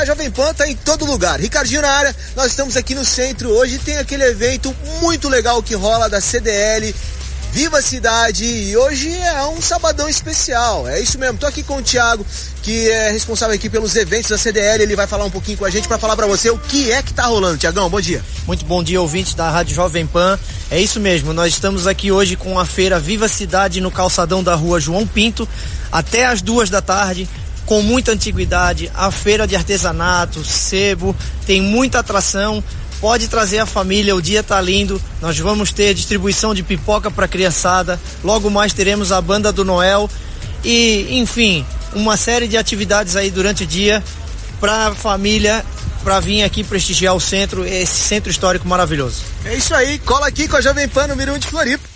Jovem Pan tá em todo lugar. Ricardinho na área, nós estamos aqui no centro hoje, tem aquele evento muito legal que rola da CDL, Viva a Cidade, e hoje é um sabadão especial, é isso mesmo. Tô aqui com o Thiago, que é responsável aqui pelos eventos da CDL, ele vai falar um pouquinho com a gente para falar para você o que é que tá rolando. Thiagão, bom dia. Muito bom dia, ouvintes da Rádio Jovem Pan. É isso mesmo, nós estamos aqui hoje com a feira Viva a Cidade no calçadão da rua João Pinto, até às 14h, com muita antiguidade, a feira de artesanato, sebo, tem muita atração. Pode trazer a família, o dia tá lindo. Nós vamos ter distribuição de pipoca para criançada. Logo mais teremos a banda do Noel e, enfim, uma série de atividades aí durante o dia para a família, para vir aqui prestigiar o centro, esse centro histórico maravilhoso. É isso aí, cola aqui com a Jovem Pan número 1 de Floripa.